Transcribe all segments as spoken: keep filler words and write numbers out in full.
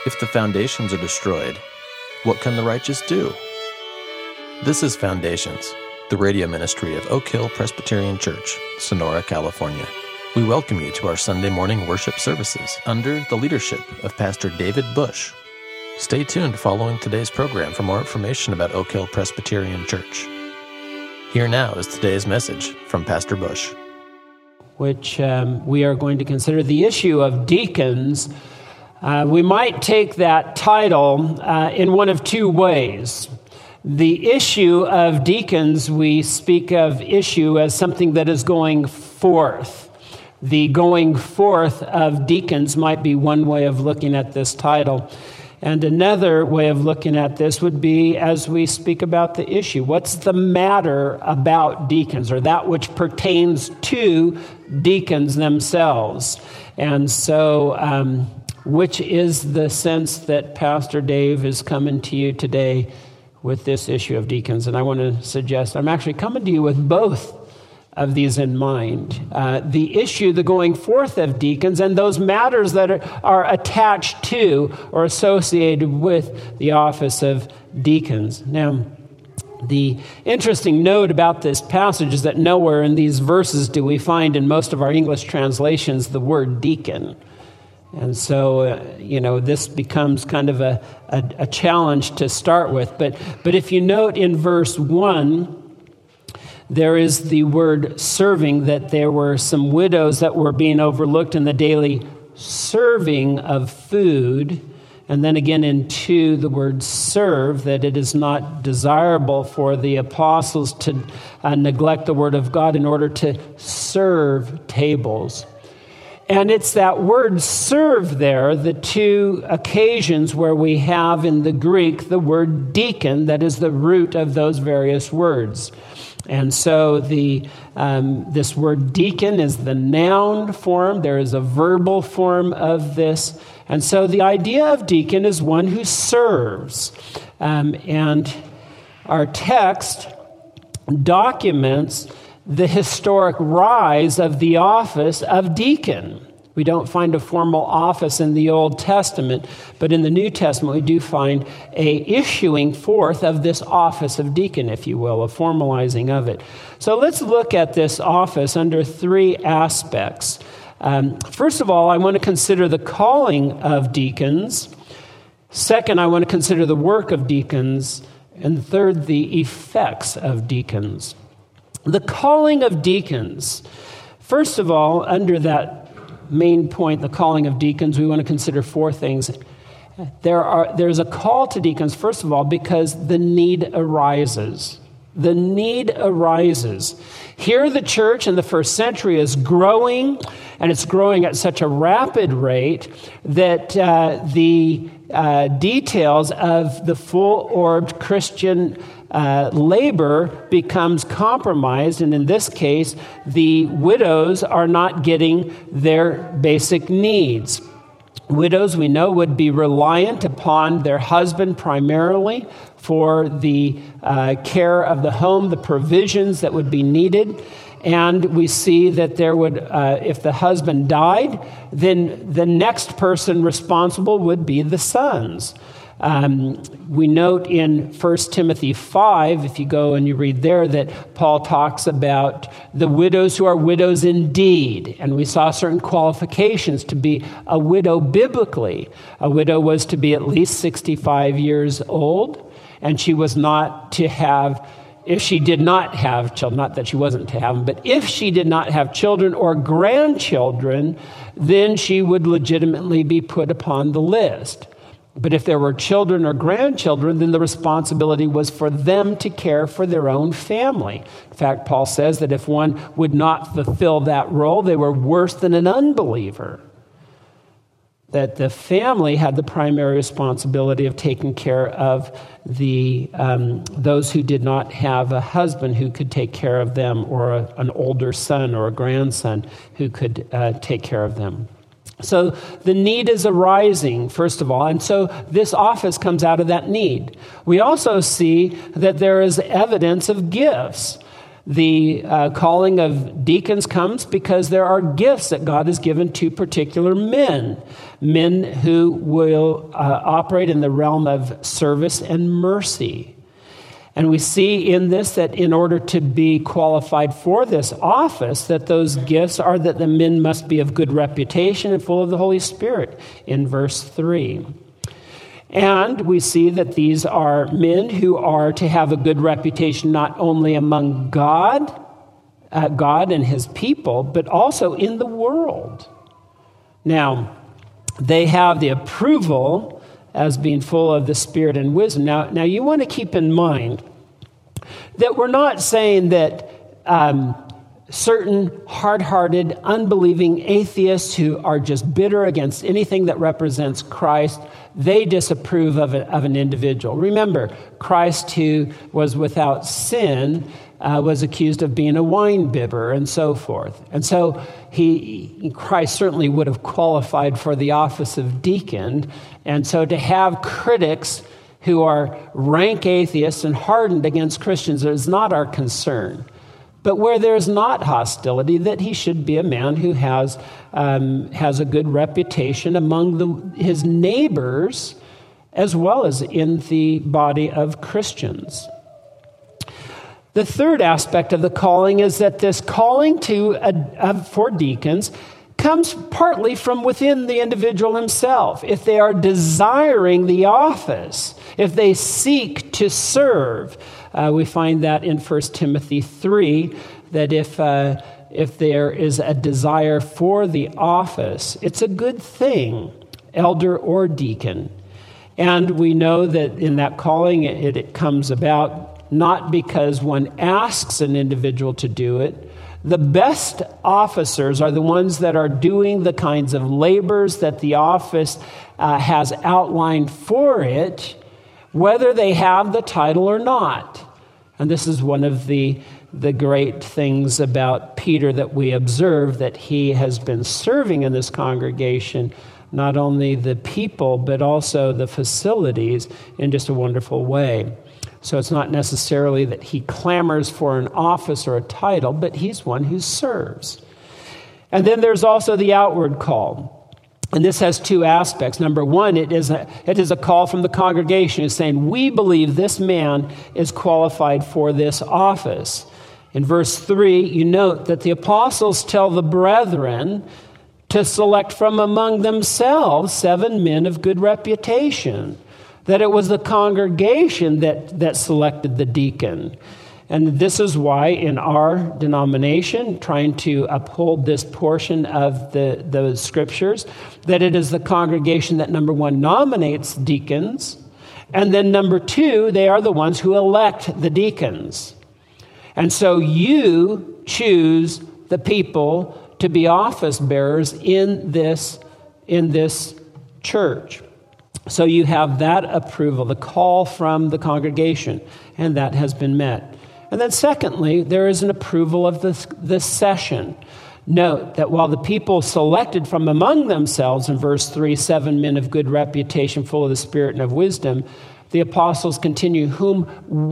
If the foundations are destroyed, what can the righteous do? This is Foundations, the radio ministry of Oak Hill Presbyterian Church, Sonora, California. We welcome you to our Sunday morning worship services under the leadership of Pastor David Bush. Stay tuned following today's program for more information about Oak Hill Presbyterian Church. Here now is today's message from Pastor Bush. Which um, we are going to consider the issue of deacons. Uh, we might take that title uh, in one of two ways. The issue of deacons, we speak of issue as something that is going forth. The going forth of deacons might be one way of looking at this title. And another way of looking at this would be as we speak about the issue. What's the matter about deacons, or that which pertains to deacons themselves? And so, um, which is the sense that Pastor Dave is coming to you today with this issue of deacons? And I want to suggest I'm actually coming to you with both of these in mind. Uh, the issue, the going forth of deacons, and those matters that are, are attached to or associated with the office of deacons. Now, the interesting note about this passage is that nowhere in these verses do we find in most of our English translations the word deacon. And so, uh, you know, this becomes kind of a, a, a challenge to start with. But, but if you note in verse one, there is the word serving, that there were some widows that were being overlooked in the daily serving of food. And then again in two, the word serve, that it is not desirable for the apostles to uh, neglect the word of God in order to serve tables. And it's that word serve there, the two occasions where we have in the Greek the word deacon, that is the root of those various words. And so the um, this word deacon is the noun form. There is a verbal form of this. And so the idea of deacon is one who serves. Um, and our text documents the historic rise of the office of deacon. We don't find a formal office in the Old Testament, but in the New Testament we do find a issuing forth of this office of deacon, if you will, a formalizing of it. So let's look at this office under three aspects. Um, first of all, I want to consider the calling of deacons. Second, I want to consider the work of deacons. And third, the effects of deacons. The calling of deacons. First of all, under that main point, the calling of deacons, we want to consider four things. There are there's a call to deacons, first of all, because the need arises. The need arises. Here the church in the first century is growing, and it's growing at such a rapid rate that uh, the uh, details of the full-orbed Christian Uh, labor becomes compromised, and in this case, the widows are not getting their basic needs. Widows, we know, would be reliant upon their husband primarily for the uh, care of the home, the provisions that would be needed. And we see that there would, uh, if the husband died, then the next person responsible would be the sons. Um, we note in First Timothy five, if you go and you read there, that Paul talks about the widows who are widows indeed. And we saw certain qualifications to be a widow biblically. A widow was to be at least sixty-five years old, and she was not to have, if she did not have children, not that she wasn't to have them, but if she did not have children or grandchildren, then she would legitimately be put upon the list. But if there were children or grandchildren, then the responsibility was for them to care for their own family. In fact, Paul says that if one would not fulfill that role, they were worse than an unbeliever. That the family had the primary responsibility of taking care of the um, those who did not have a husband who could take care of them, or a, an older son or a grandson who could uh, take care of them. So the need is arising, first of all, and so this office comes out of that need. We also see that there is evidence of gifts. The uh, calling of deacons comes because there are gifts that God has given to particular men, men who will uh, operate in the realm of service and mercy. And we see in this that in order to be qualified for this office, that those gifts are that the men must be of good reputation and full of the Holy Spirit in verse three. And we see that these are men who are to have a good reputation not only among God, uh, God and his people, but also in the world. Now, they have the approval as being full of the Spirit and wisdom. Now, now you want to keep in mind that we're not saying that um, certain hard-hearted, unbelieving atheists who are just bitter against anything that represents Christ, they disapprove of, a, of an individual. Remember, Christ, who was without sin, uh, was accused of being a wine bibber and so forth. And so he, Christ certainly would have qualified for the office of deacon. And so to have critics who are rank atheists and hardened against Christians is not our concern. But where there's not hostility, that he should be a man who has um, has a good reputation among the, his neighbors as well as in the body of Christians. The third aspect of the calling is that this calling to uh, uh, for deacons comes partly from within the individual himself. If they are desiring the office, if they seek to serve, uh, we find that in First Timothy three, that if uh, if there is a desire for the office, it's a good thing, elder or deacon. And we know that in that calling, it, it comes about not because one asks an individual to do it. The best officers are the ones that are doing the kinds of labors that the office uh, has outlined for it, whether they have the title or not. And this is one of the, the great things about Peter that we observe, that he has been serving in this congregation, not only the people, but also the facilities in just a wonderful way. So it's not necessarily that he clamors for an office or a title, but he's one who serves. And then there's also the outward call. And this has two aspects. Number one, it is a, it is a call from the congregation. It's saying, we believe this man is qualified for this office. In verse three, you note that the apostles tell the brethren to select from among themselves seven men of good reputation. That it was the congregation that, that selected the deacon. And this is why in our denomination, trying to uphold this portion of the, the scriptures, that it is the congregation that, number one, nominates deacons, and then number two, they are the ones who elect the deacons. And so you choose the people to be office bearers in this, in this church. So you have that approval, the call from the congregation, and that has been met. And then secondly, there is an approval of this, this session. Note that while the people selected from among themselves, in verse three, seven men of good reputation, full of the Spirit and of wisdom, the apostles continue, whom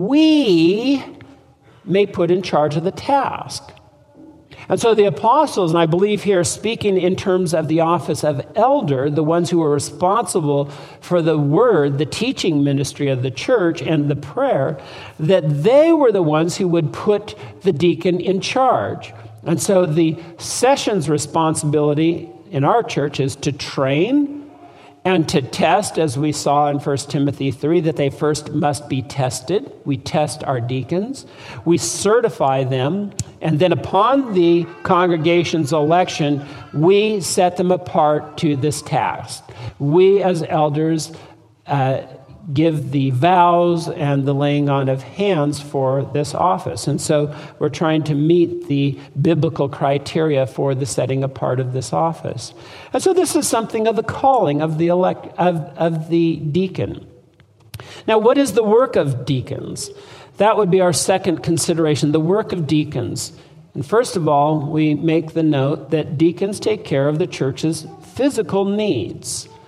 we may put in charge of the task. And so the apostles, and I believe here speaking in terms of the office of elder, the ones who are responsible for the word, the teaching ministry of the church and the prayer, that they were the ones who would put the deacon in charge. And so the session's responsibility in our church is to train and to test, as we saw in First Timothy three, that they first must be tested. We test our deacons. We certify them. And then upon the congregation's election, we set them apart to this task. We as elders uh, give the vows and the laying on of hands for this office. And so we're trying to meet the biblical criteria for the setting apart of this office. And so this is something of the calling of the elect of, of the deacon. Now, what is the work of deacons? That would be our second consideration, the work of deacons. And first of all, we make the note that deacons take care of the church's physical needs.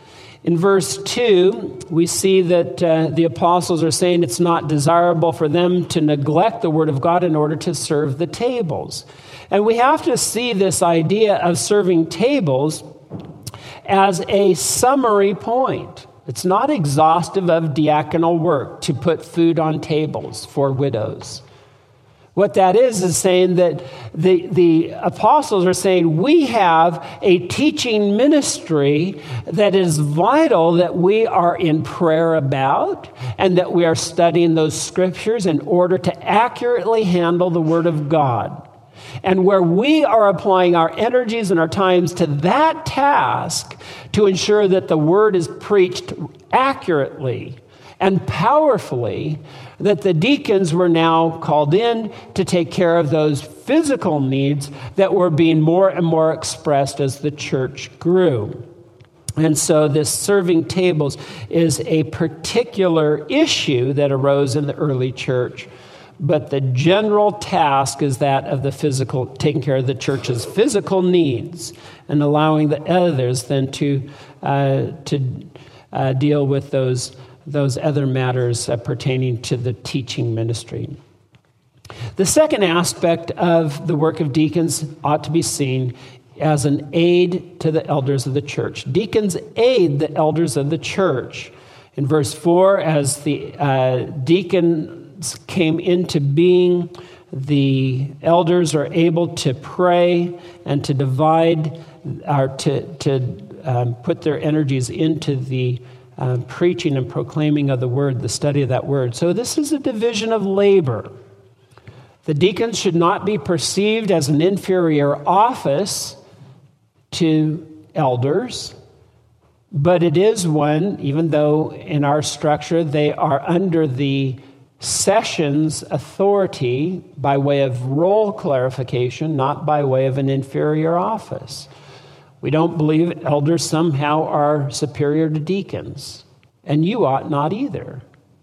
In verse two, we see that uh, the apostles are saying it's not desirable for them to neglect the word of God in order to serve the tables. And we have to see this idea of serving tables as a summary point. It's not exhaustive of diaconal work to put food on tables for widows. What that is, is saying that the, the apostles are saying we have a teaching ministry that is vital that we are in prayer about and that we are studying those scriptures in order to accurately handle the Word of God. And where we are applying our energies and our times to that task to ensure that the Word is preached accurately and powerfully, that the deacons were now called in to take care of those physical needs that were being more and more expressed as the church grew. And so this serving tables is a particular issue that arose in the early church. But the general task is that of the physical, taking care of the church's physical needs and allowing the others then to uh, to uh, deal with those those other matters uh, pertaining to the teaching ministry. The second aspect of the work of deacons ought to be seen as an aid to the elders of the church. Deacons aid the elders of the church. In verse four, as the uh, deacons came into being, the elders are able to pray and to divide, or to, to um, put their energies into the Uh, preaching and proclaiming of the word, the study of that word. So this is a division of labor. The deacons should not be perceived as an inferior office to elders, but it is one, even though in our structure they are under the session's authority by way of role clarification, not by way of an inferior office. We don't believe elders somehow are superior to deacons, and you ought not either.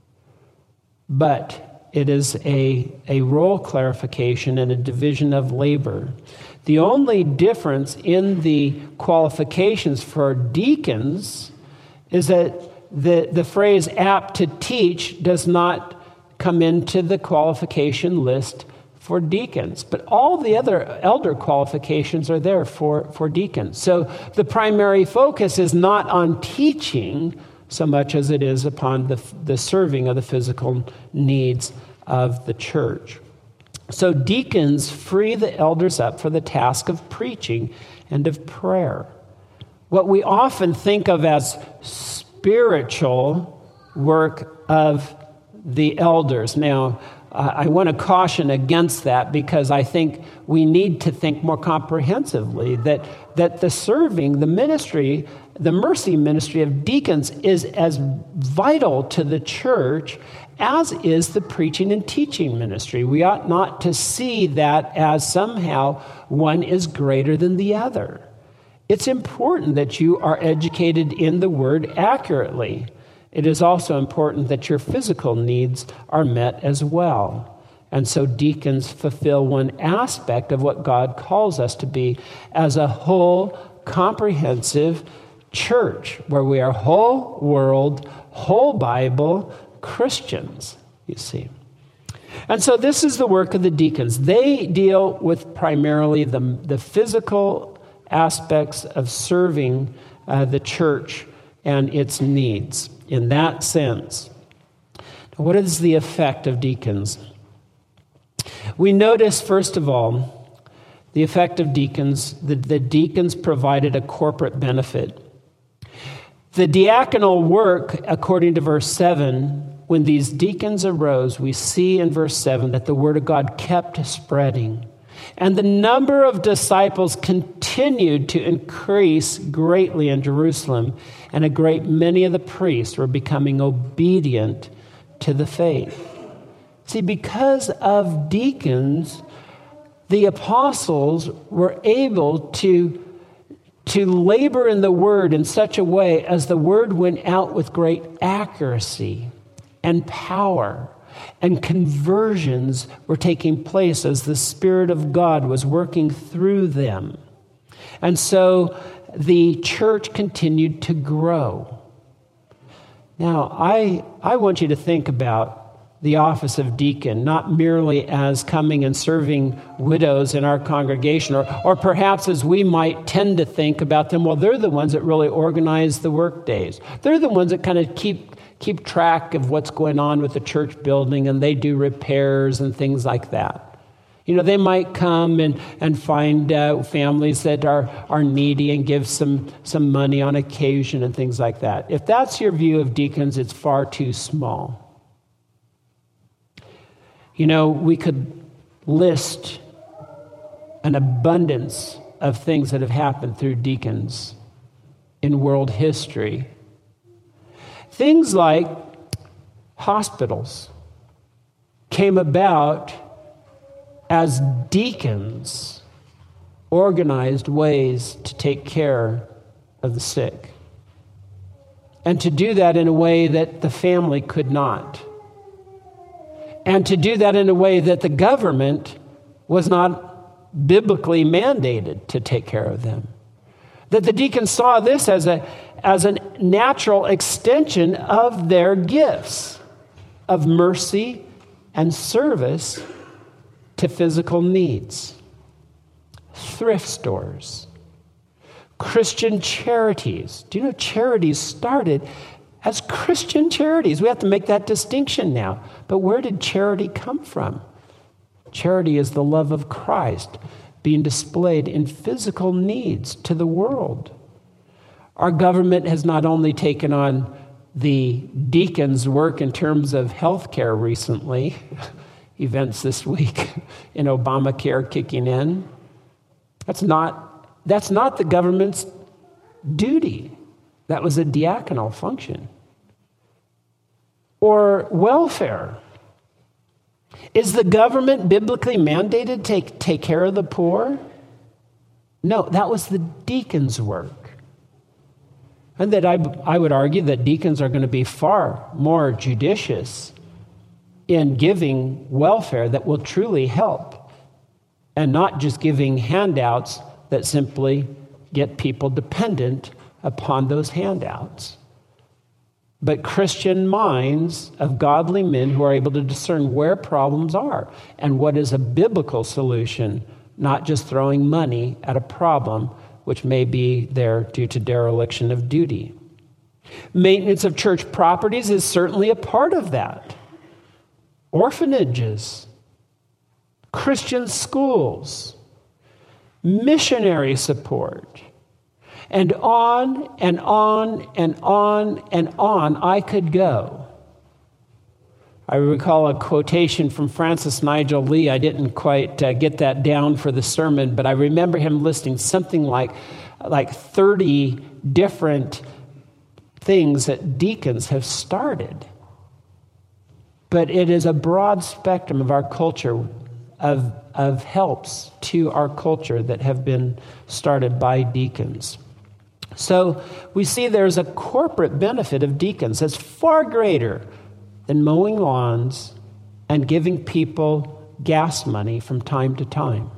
But it is a, a role clarification and a division of labor. The only difference in the qualifications for deacons is that the, the phrase apt to teach does not come into the qualification list for deacons, but all the other elder qualifications are there for, for deacons. So the primary focus is not on teaching so much as it is upon the, the serving of the physical needs of the church. So deacons free the elders up for the task of preaching and of prayer. What we often think of as spiritual work of the elders. Now, I want to caution against that because I think we need to think more comprehensively that, that the serving, the ministry, the mercy ministry of deacons is as vital to the church as is the preaching and teaching ministry. We ought not to see that as somehow one is greater than the other. It's important that you are educated in the word accurately. It is also important that your physical needs are met as well. And so deacons fulfill one aspect of what God calls us to be as a whole, comprehensive church, where we are whole world, whole Bible Christians, you see. And so this is the work of the deacons. They deal with primarily the, the physical aspects of serving uh, the church and its needs. In that sense, what is the effect of deacons? We notice, first of all, the effect of deacons. The, the deacons provided a corporate benefit. The diaconal work, according to verse seven, when these deacons arose, we see in verse seven that the word of God kept spreading. And the number of disciples continued to increase greatly in Jerusalem, and a great many of the priests were becoming obedient to the faith. See, because of deacons, the apostles were able to, to labor in the word in such a way as the word went out with great accuracy and power. And conversions were taking place as the Spirit of God was working through them. And so the church continued to grow. Now, I, I want you to think about the office of deacon, not merely as coming and serving widows in our congregation, or, or perhaps as we might tend to think about them, well, they're the ones that really organize the work days. They're the ones that kind of keep keep track of what's going on with the church building, and they do repairs and things like that. You know, they might come and, and find uh, families that are, are needy and give some, some money on occasion and things like that. If that's your view of deacons, it's far too small. You know, we could list an abundance of things that have happened through deacons in world history. Things like hospitals came about as deacons organized ways to take care of the sick, and to do that in a way that the family could not, and to do that in a way that the government was not biblically mandated to take care of them. That the deacons saw this as a as a natural extension of their gifts of mercy and service to physical needs. Thrift stores, Christian charities. Do you know charities started as Christian charities? We have to make that distinction now. But where did charity come from? Charity is the love of Christ being displayed in physical needs to the world. Our government has not only taken on the deacons' work in terms of health care recently, events this week in Obamacare kicking in. That's not, that's not the government's duty. That was a diaconal function. Or welfare. Is the government biblically mandated to take, take care of the poor? No, that was the deacons' work. And that I, I would argue that deacons are going to be far more judicious in giving welfare that will truly help, and not just giving handouts that simply get people dependent upon those handouts. But Christian minds of godly men who are able to discern where problems are and what is a biblical solution, not just throwing money at a problem which may be there due to dereliction of duty. Maintenance of church properties is certainly a part of that. Orphanages, Christian schools, missionary support, and on and on and on and on I could go. I recall a quotation from Francis Nigel Lee. I didn't quite uh, get that down for the sermon, but I remember him listing something like, like thirty different things that deacons have started. But it is a broad spectrum of our culture, of, of helps to our culture that have been started by deacons. So we see there's a corporate benefit of deacons that's far greater than mowing lawns and giving people gas money from time to time.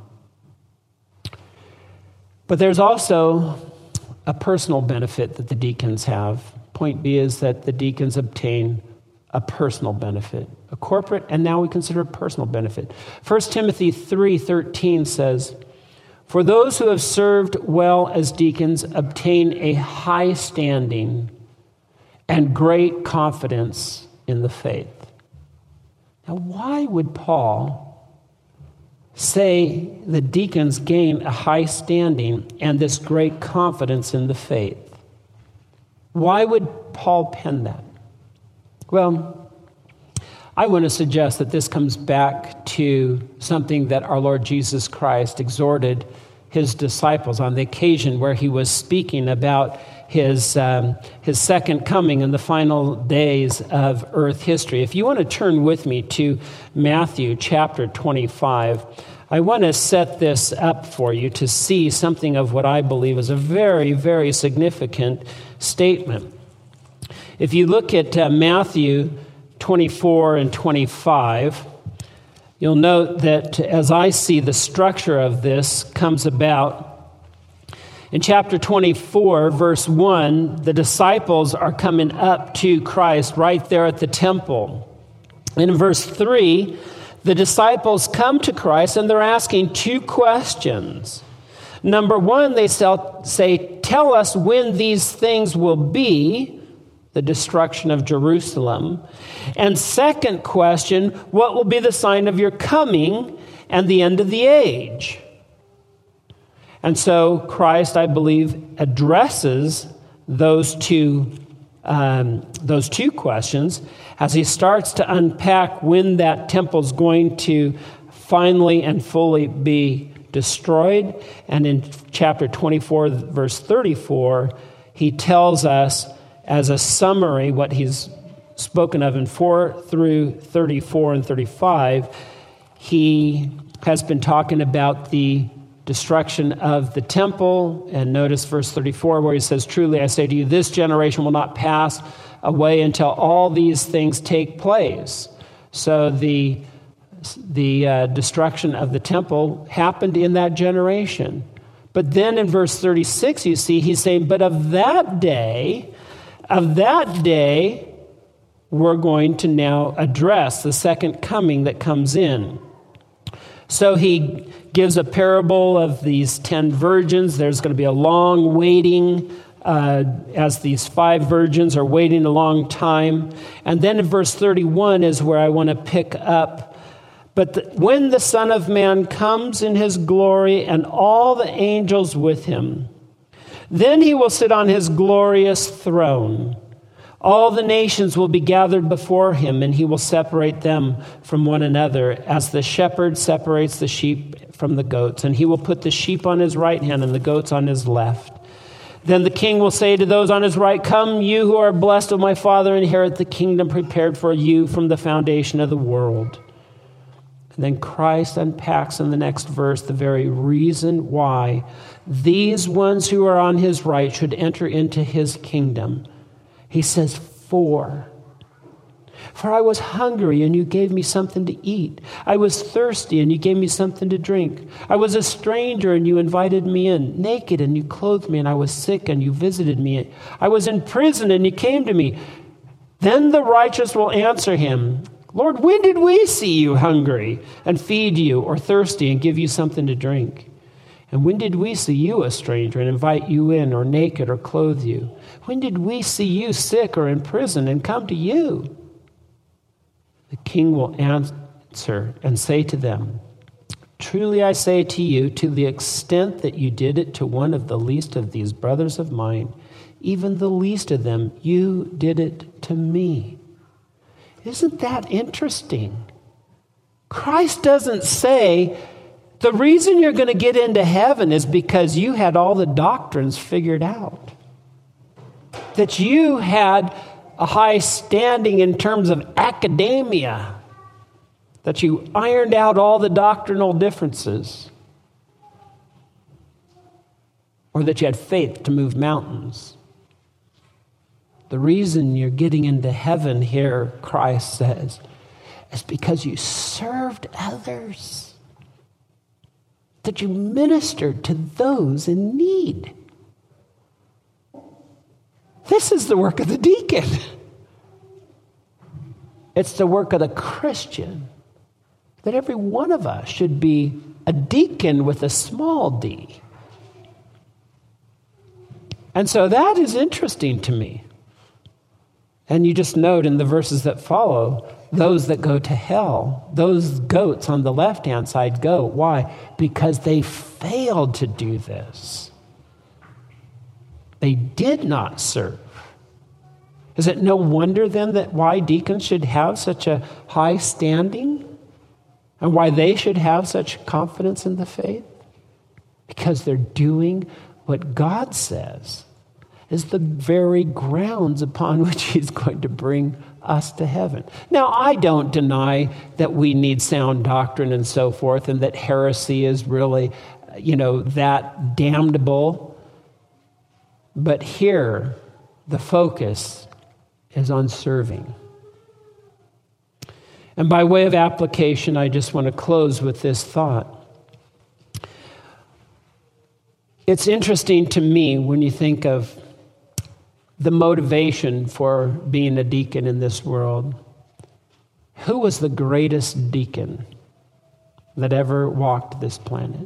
But there's also a personal benefit that the deacons have. Point B is that the deacons obtain a personal benefit, a corporate, and now we consider a personal benefit. First Timothy three thirteen says, "For those who have served well as deacons obtain a high standing and great confidence in the faith." Now, why would Paul say the deacons gain a high standing and this great confidence in the faith? Why would Paul pen that? Well, I want to suggest that this comes back to something that our Lord Jesus Christ exhorted his disciples on the occasion where he was speaking about his, um, his second coming in the final days of earth history. If you want to turn with me to Matthew chapter twenty-five, I want to set this up for you to see something of what I believe is a very, very significant statement. If you look at uh, Matthew twenty-four and twenty-five, you'll note that as I see the structure of this comes about, In chapter twenty-four, verse one, the disciples are coming up to Christ right there at the temple. And in verse three, the disciples come to Christ and they're asking two questions. Number one, they say, tell us when these things will be, the destruction of Jerusalem. And second question, what will be the sign of your coming and the end of the age? And so Christ, I believe, addresses those two, um, those two questions as he starts to unpack when that temple's going to finally and fully be destroyed. And in chapter twenty-four, verse thirty-four, he tells us as a summary what he's spoken of in four through thirty-four and thirty-five. He has been talking about the destruction of the temple. And notice verse thirty-four where he says, truly I say to you, this generation will not pass away until all these things take place. So the, the uh, destruction of the temple happened in that generation. But then in verse thirty-six, you see, he's saying, but of that day, of that day, we're going to now address the second coming that comes in. So he gives a parable of these ten virgins. There's going to be a long waiting uh, as these five virgins are waiting a long time. And then in verse thirty-one is where I want to pick up. But the, when the Son of Man comes in his glory and all the angels with him, then he will sit on his glorious throne. All the nations will be gathered before him, and he will separate them from one another, as the shepherd separates the sheep from the goats. And he will put the sheep on his right hand and the goats on his left. Then the king will say to those on his right, come, you who are blessed of my Father, inherit the kingdom prepared for you from the foundation of the world. And then Christ unpacks in the next verse the very reason why these ones who are on his right should enter into his kingdom. He says, for, for I was hungry and you gave me something to eat. I was thirsty and you gave me something to drink. I was a stranger and you invited me in. Naked and you clothed me, and I was sick and you visited me. I was in prison and you came to me. Then the righteous will answer him, Lord, when did we see you hungry and feed you, or thirsty and give you something to drink? And when did we see you a stranger and invite you in, or naked or clothe you? When did we see you sick or in prison and come to you? The king will answer and say to them, truly I say to you, to the extent that you did it to one of the least of these brothers of mine, even the least of them, you did it to me. Isn't that interesting? Christ doesn't say, the reason you're going to get into heaven is because you had all the doctrines figured out. That you had a high standing in terms of academia. That you ironed out all the doctrinal differences. Or that you had faith to move mountains. The reason you're getting into heaven here, Christ says, is because you served others. That you ministered to those in need. This is the work of the deacon. It's the work of the Christian. That every one of us should be a deacon with a small d. And so that is interesting to me. And you just note in the verses that follow, those that go to hell, those goats on the left-hand side go. Why? Because they failed to do this. They did not serve. Is it no wonder then that why deacons should have such a high standing? And why they should have such confidence in the faith? Because they're doing what God says is the very grounds upon which he's going to bring us to heaven. Now, I don't deny that we need sound doctrine and so forth, and that heresy is really, you know, that damnable. But here, the focus is on serving. And by way of application, I just want to close with this thought. It's interesting to me when you think of the motivation for being a deacon in this world. Who was the greatest deacon that ever walked this planet?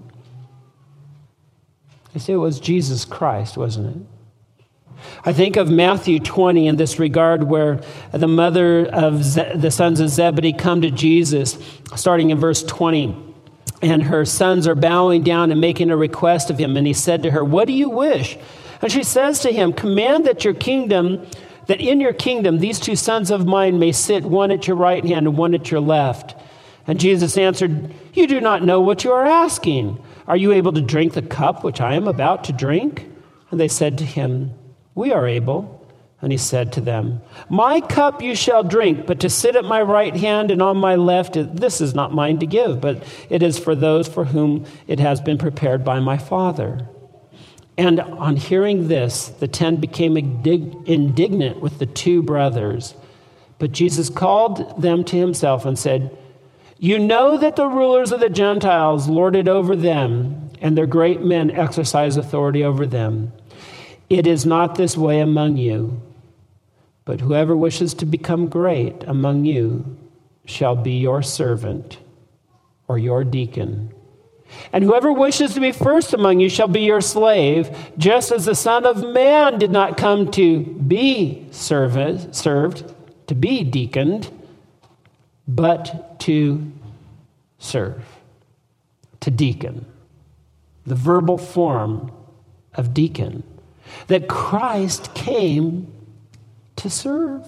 I say it was Jesus Christ, wasn't it? I think of Matthew twenty in this regard, where the mother of Ze- the sons of Zebedee come to Jesus, starting in verse twenty. And her sons are bowing down and making a request of him. And he said to her, "What do you wish?" And she says to him, "Command that your kingdom, that in your kingdom these two sons of mine may sit, one at your right hand and one at your left." And Jesus answered, "You do not know what you are asking. Are you able to drink the cup which I am about to drink?" And they said to him, "We are able." And he said to them, "My cup you shall drink, but to sit at my right hand and on my left, this is not mine to give, but it is for those for whom it has been prepared by my Father." And on hearing this, the ten became indignant with the two brothers. But Jesus called them to himself and said, "You know that the rulers of the Gentiles lord it over them, and their great men exercise authority over them. It is not this way among you, but whoever wishes to become great among you shall be your servant or your deacon. And whoever wishes to be first among you shall be your slave, just as the Son of Man did not come to be served, served, to be deaconed, but to serve, to deacon. The verbal form of deacon. That Christ came to serve.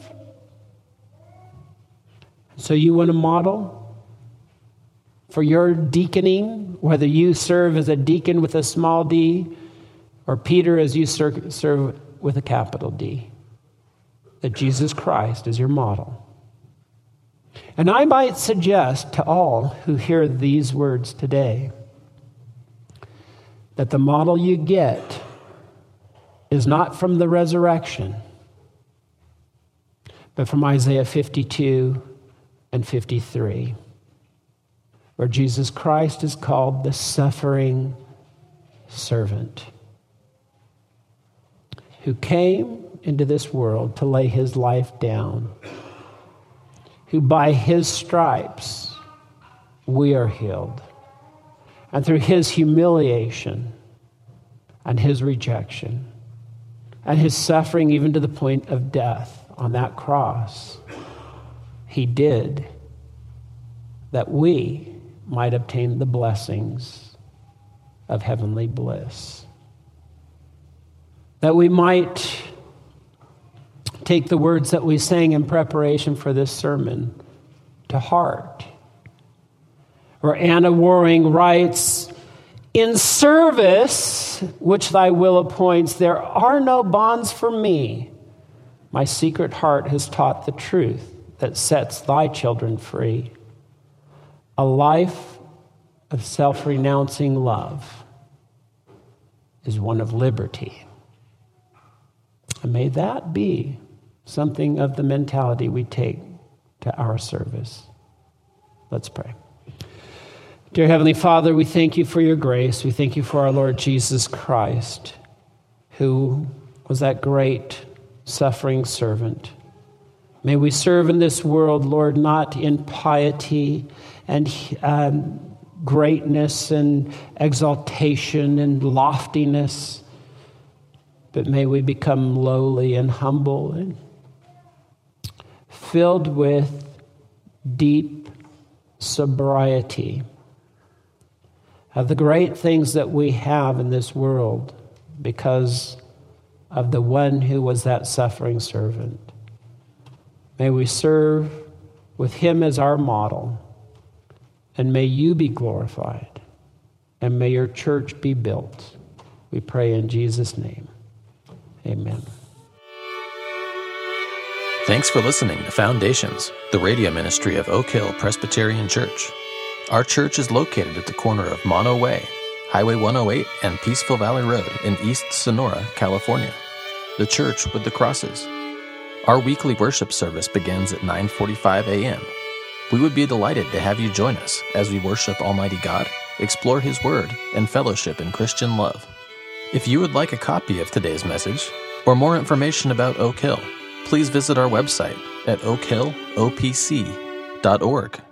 So you want a model for your deaconing, whether you serve as a deacon with a small d, or Peter as you serve, serve with a capital D. That Jesus Christ is your model. And I might suggest to all who hear these words today that the model you get is not from the resurrection, but from Isaiah fifty-two and fifty-three, where Jesus Christ is called the suffering servant, who came into this world to lay his life down, who by his stripes we are healed, and through his humiliation and his rejection and his suffering even to the point of death on that cross, he did that we might obtain the blessings of heavenly bliss. That we might take the words that we sang in preparation for this sermon to heart. Where Anna Waring writes, "In service which thy will appoints, there are no bonds for me. My secret heart has taught the truth that sets thy children free. A life of self-renouncing love is one of liberty." And may that be something of the mentality we take to our service. Let's pray. Dear Heavenly Father, we thank you for your grace. We thank you for our Lord Jesus Christ, who was that great suffering servant. May we serve in this world, Lord, not in piety and um, greatness and exaltation and loftiness, but may we become lowly and humble and filled with deep sobriety of the great things that we have in this world because of the one who was that suffering servant. May we serve with him as our model, and may you be glorified, and may your church be built. We pray in Jesus' name. Amen. Thanks for listening to Foundations, the radio ministry of Oak Hill Presbyterian Church. Our church is located at the corner of Mono Way, Highway one oh eight, and Peaceful Valley Road in East Sonora, California. The church with the crosses. Our weekly worship service begins at nine forty-five a.m. We would be delighted to have you join us as we worship Almighty God, explore His Word, and fellowship in Christian love. If you would like a copy of today's message or more information about Oak Hill, please visit our website at oak hill o p c dot org.